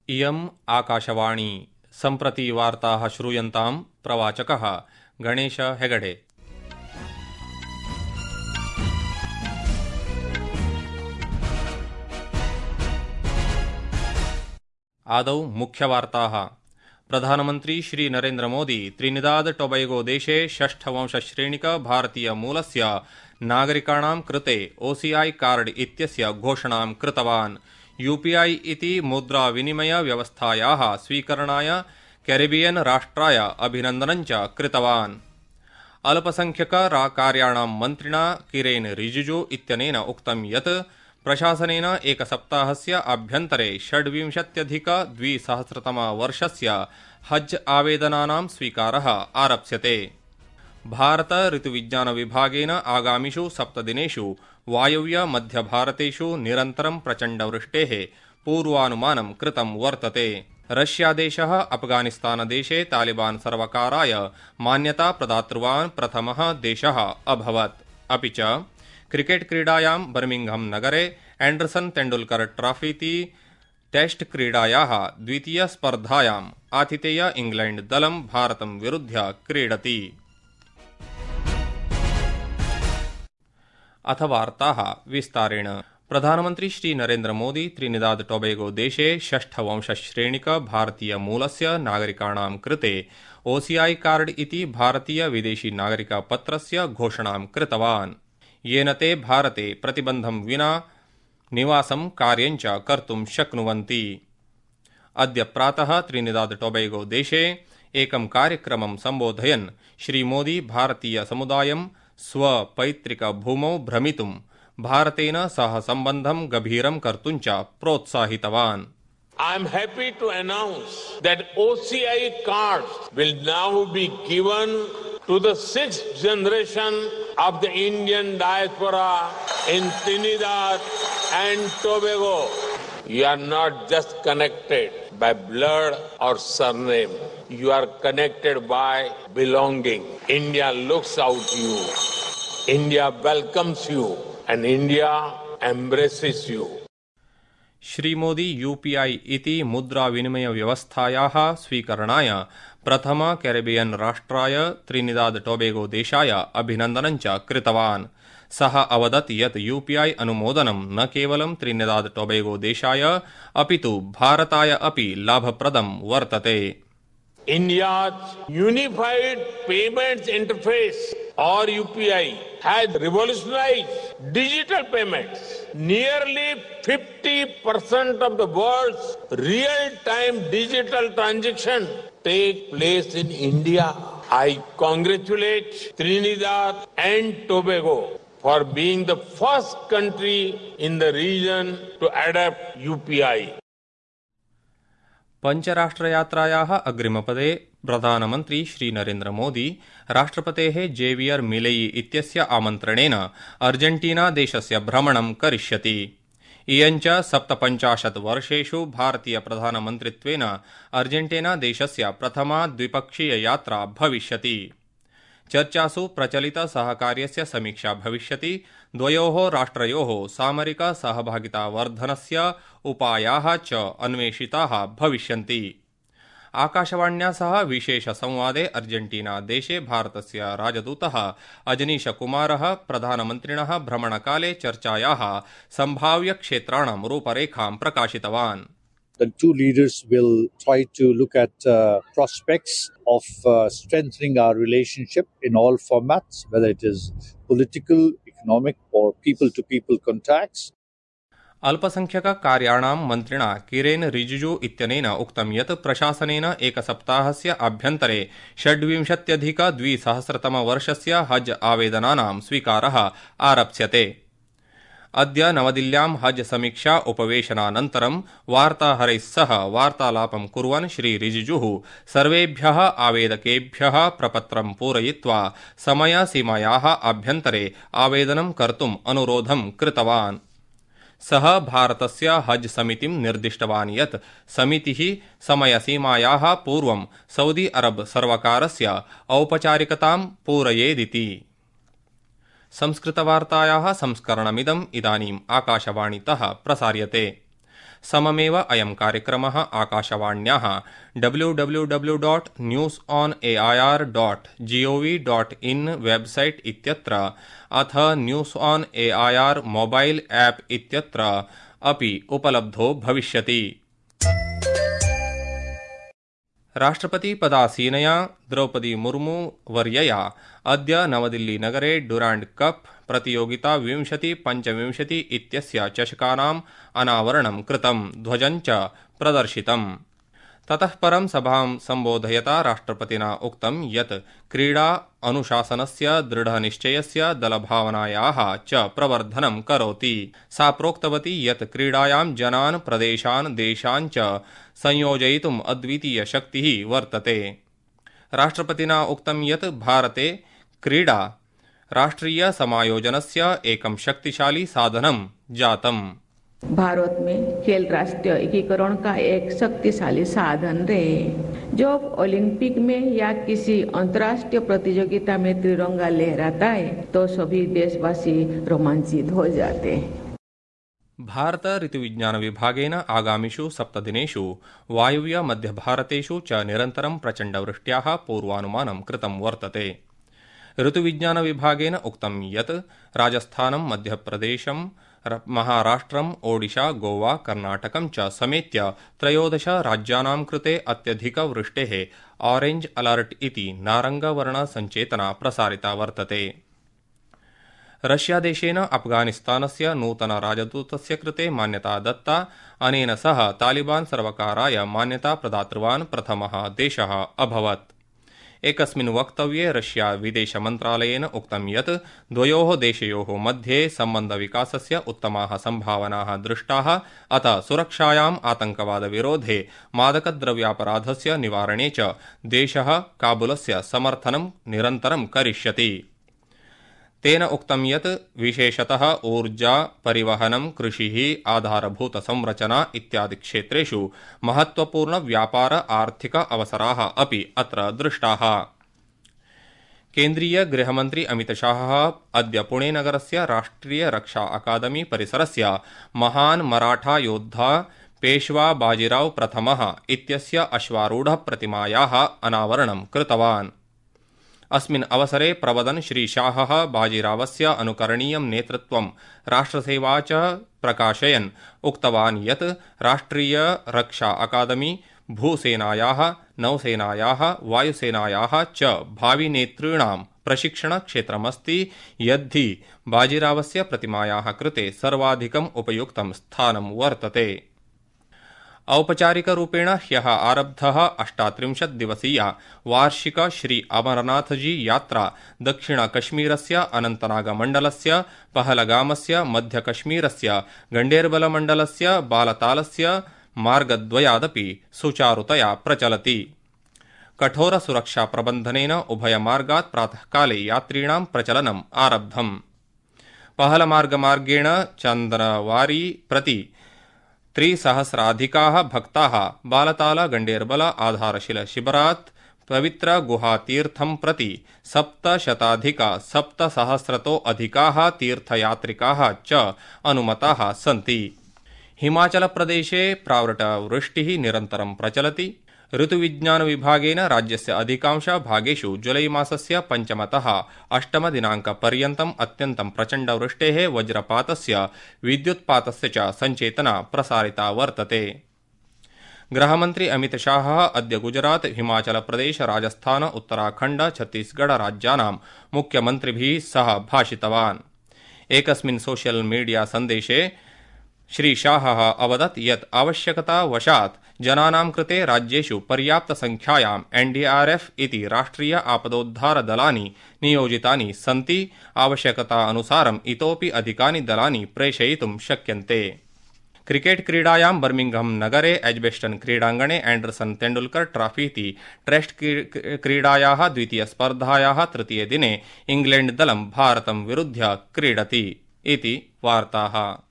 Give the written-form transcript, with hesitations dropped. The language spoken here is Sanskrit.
इयम् आकाशवाणी सम्प्रति वार्ताः श्रूयन्तां प्रवाचकः गणेश हेगडे। आदौ मुख्यवार्ताः। प्रधानमन्त्री श्री नरेन्द्र मोदी त्रिनिदाद टोबैगो देशे षष्ठवंशश्रेणिक भारतीय मूलस्य नागरिकाणां कृते OCI कार्ड इत्यस्य घोषणां कृतवान्। UPI इति मुद्रा विनिमय व्यवस्थायाः स्वीकरणाय कैरिबियन राष्ट्राय अभिनन्दनं च कृतवान्। अल्पसंख्यक कार्याणां मन्त्रिणा किरेन रिजिजू इत्यनेन उक्तं यत् प्रशासनेन एकसप्ताहस्य आभ्यन्तरे 26,200 हज आवेदनानां स्वीकारः आरप्स्यते। भारत ऋतुविज्ञान विभागेन आगामिषु 7 दिनेषु वायव्य मध्यभारतेषु निरन्तरं प्रचण्डवृष्टेः पूर्वानुमानं कृतं वर्तते। रष्यादेशः अफगानिस्तानदेशे तालिबान सर्वकाराय मान्यता प्रदातृवान् प्रथमः देशः अभवत्। अपि च क्रिकेट क्रीडायां बर्मिंघम नगरे एंडरसन तेंडुलकर ट्रॉफीति टेस्ट क्रीडायाः द्वितीयस्पर्धायाम् आतिथेय इंग्लैंड दलं भारतं विरुध्य क्रीडति। अथ वार्ताः विस्तारेण। प्रधानमन्त्री श्री नरेन्द्र मोदी त्रिनिदाद टोबैगो देशे षष्ठवंशश्रेणिक भारतीय मूलस्य नागरिकाणां कृते OCI कार्ड इति भारतीय विदेशी नागरिकपत्रस्य घोषणां कृतवान्, येन ते भारते प्रतिबन्धं विना निवासं कार्यं च कर्तुं शक्नुवन्ति। अद्य प्रातः त्रिनिदाद टोबैगो देशे एकं कार्यक्रमं सम्बोधयन् श्री मोदी भारतीय समुदायं स्वपैतृकभूमौ भ्रमितुं भारतेन सह सम्बन्धं गभीरं कर्तुं च प्रोत्साहितवान्। I am happy to announce that OCI cards will now be given to the 6th generation of the Indian diaspora in Trinidad and Tobago. You are not just connected by blood or surname. You are connected by belonging. India looks out to you. India welcomes you and India embraces you. Shri Modi UPI इति मुद्रा विनिमय व्यवस्थायाः स्वीकरणाय प्रथम कैरिबियन राष्ट्राय त्रिनिदाद टोबैगो देशाय अभिनन्दनं च कृतवान्। सः अवदत् यत् UPI अनुमोदनं न केवलं त्रिनिदाद टोबैगो देशाय अपितु भारताय अपि लाभप्रदं वर्तते। India's unified payments interface or UPI has revolutionized digital payments. Nearly 50% of the world's real-time digital transactions take place in India. I congratulate Trinidad and Tobago for being the first country in the region to adopt UPI. पञ्चराष्ट्रयात्रायाः अग्रिमपदे प्रधानमन्त्री श्री नरेन्द्र मोदी राष्ट्रपतेः जेवियर मिलेई इत्यस्य आमन्त्रणेन अर्जेंटीना देशस्य भ्रमणं करिष्यति। इयञ्च 57 वर्षेषु भारतीय प्रधानमन्त्रित्वेन अर्जेंटीना देशस्य प्रथमा द्विपक्षीय यात्रा भविष्यति। चर्चासु प्रचलित सहकार्यस्य समीक्षा भविष्यति। द्वयोः राष्ट्रयोः सामरिक सहभागितावर्धनस्य उपायाः च अन्वेषिताः भविष्यन्ति। आकाशवाण्या सह विशेष संवादे अर्जेंटीना देशे भारतस्य राजदूतः अजनीश कुमारः प्रधानमन्त्रिणः भ्रमणकाले चर्चायाः सम्भाव्य क्षेत्राणां रूपरेखां प्रकाशितवान्। The two leaders will try to look at prospects of strengthening our relationship in all formats, whether it is political, economic or people-to-people contacts. अल्पसंख्यक कार्याणां मन्त्रिणा किरेन रिजिजू इत्यनेन उक्तं यत् प्रशासनेन एकसप्ताहस्य आभ्यन्तरे 26,200 हज आवेदनानां स्वीकारः आरप्स्यते। अद्य नवदिल्ल्यां हज समीक्षा उपवेशनानन्तरं वार्ताहरैः सह वार्तालापं कुर्वन् श्री रिजिजूः सर्वेभ्यः आवेदकेभ्यः प्रपत्रं पूरयित्वा समयसीमायाः आभ्यन्तरे आवेदनं कर्तुम् अनुरोधं कृतवान्। सः भारतस्य हज समितिं निर्दिष्टवान् यत् समितिः समयसीमायाः पूर्वं सऊदी अरब सर्वकारस्य औपचारिकतां पूरयेदिति। संस्कृतवार्तायाः संस्करणमिदम् इदानीम् आकाशवाणीतः प्रसार्यते। सममेव अयं कार्यक्रमः आकाशवाण्याः www.newsonair.gov.in वेबसाइट इत्यत्र अथ news on AIR mobile app इत्यत्र अपि उपलब्धो भविष्यति। राष्ट्रपति पदासीनया द्रौपदी मुर्मू वर्यया अद्य नवदिल्ली नगरे डुरांड कप प्रतियोगिता 2025 इत्यस्य चषकानाम् अनावरणं कृतं, ध्वजं च प्रदर्शितम्। ततः परं सभां सम्बोधयता राष्ट्रपतिना उक्तं यत् क्रीडा अनुशासनस्य, दृढनिश्चयस्य, दलभावनायाः च प्रवर्धनं करोति। सा प्रोक्तवती यत् क्रीडायां जनान्, प्रदेशान्, देशान् च संयोजयितुम् अद्वितीय शक्तिः वर्तते। राष्ट्रपतिना उक्तं यत् भारते क्रीडा राष्ट्रीय समायोजनस्य एकं शक्तिशाली साधनं जातम्। भारत में खेल राष्ट्रीय एकीकरण का एक शक्तिशाली साधन रहे। जब ओलंपिक में या किसी अंतर्राष्ट्रीय प्रतियोगिता में तिरंगा लहराता है तो सभी देशवासी रोमांचित हो जाते हैं। भारत ऋतुविज्ञान विभागेन आगामिषु 7 दिनेषु वायव्य मध्यभारतेषु च निरन्तरं प्रचण्डवृष्ट्याः पूर्वानुमानं कृतं वर्तते। ऋतुविज्ञान विभागेन उक्तं यत् राजस्थानं, मध्यप्रदेशं, महाराष्ट्रम्, ओडिशा, गोवा, कर्णाटकं च समेत्य 13 राज्यानां कृते अत्यधिकवृष्टेः ऑरेंज अलर्ट इति नारङ्गवर्णसञ्चेतना प्रसारिता वर्तते। रष्यादेशेन अफगानिस्तानस्य नूतन राजदूतस्य कृते मान्यता दत्ता। अनेन सह तालिबान सर्वकाराय मान्यता प्रदातृवान् प्रथमः देशः अभवत्। एकस्मिन् वक्तव्ये रष्या विदेशमन्त्रालयेन उक्तं यत् द्वयोः देशयोः मध्ये सम्बन्धविकासस्य उत्तमाः सम्भावनाः दृष्टाः, अतः सुरक्षायाम्, आतङ्कवादविरोधे, मादकद्रव्यापराधस्य निवारणे च देशः काबुलस्य समर्थनं निरन्तरं करिष्यति। तेन उक्तं यत् विशेषतः ऊर्जा, परिवहनं, कृषिः, आधारभूतसंरचना इत्यादि क्षेत्रेषु महत्वपूर्ण व्यापार आर्थिक अवसराः अपि अत्र दृष्टाः। केन्द्रीय गृहमन्त्री अमितशाहः अद्य पुणे नगरस्य राष्ट्रिय रक्षा अकादमी परिसरस्य महान् मराठा योद्धा पेशवा बाजीराव प्रथमः इत्यस्य अश्वारूढ प्रतिमायाः अनावरणं कृतवान्। अस्मिन् अवसरे प्रवदन् श्रीशाहः बाजीरावस्य अनुकरणीयं नेतृत्वं, राष्ट्रसेवा च प्रकाशयन् उक्तवान् यत् राष्ट्रिय रक्षा अकादमी भूसेनायाः, नौसेनायाः, वायुसेनायाः च भाविनेतॄणां प्रशिक्षणक्षेत्रमस्ति, यद्धि बाजीरावस्य प्रतिमायाः कृते सर्वाधिकम् उपयुक्तं स्थानं वर्तते। औपचारिकरूपेण ह्यः आरब्धः 38 दिवसीया वार्षिक श्री अमरनाथजी यात्रा दक्षिणकश्मीरस्य अनन्तनागमण्डलस्य, पहलगामस्य, मध्यकश्मीरस्य गण्डेरबलमण्डलस्य बालतालस्य मार्गद्वयादपि सुचारुतया प्रचलति। कठोरसुरक्षाप्रबन्धनेन उभयमार्गात् प्रातःकाले यात्रीणां प्रचलनम् आरब्धम्। पहलमार्गेण चन्दनवारी प्रति 3,000 भक्ताः बालताल गण्डेरबल आधारशिल शिबिरात् पवित्र गुहातीर्थं प्रति 700,700 तीर्थयात्रिकाः च अनुमताः सन्ति। हिमाचलप्रदेशे प्रावृट्टवृष्टिः निरन्तरं प्रचलति। ऋतुविज्ञान विभागेन राज्यस्य अधिकांश भागेषु जुलै मासस्य 5तः 8 दिनाङ्कपर्यन्तम् अत्यन्तं प्रचण्डवृष्टेः, वज्रपातस्य, विद्युत्पातस्य च सञ्चेतना प्रसारिता वर्तते। गृहमन्त्री अमितशाहः अद्य गुजरात, हिमाचलप्रदेश, राजस्थान, उत्तराखण्ड, छत्तीसगढ़ राज्यानां मुख्यमन्त्रिभिः सह भाषितवान्। एकस्मिन् सोशल मीडिया सन्देशे श्रीशाहः अवदत् यत् आवश्यकतावशात् जनानां कृते राज्येषु पर्याप्तसंख्यायां NDRF इति राष्ट्रिय आपदोद्धारदलानि नियोजितानि सन्ति। आवश्यकतानुसारम् इतोपि अधिकानि दलानि प्रेषयितुं शक्यन्ते। क्रिकेट क्रीडायां बर्मिंघम नगरे एज्बेस्टन क्रीडाङ्गणे एंडरसन तेंडुलकर ट्रॉफी इति टेस्ट क्रीडायाः द्वितीयस्पर्धायाः तृतीये दिने इंग्लैंड दलं भारतं विरुध्य क्रीडति इति वार्ताः।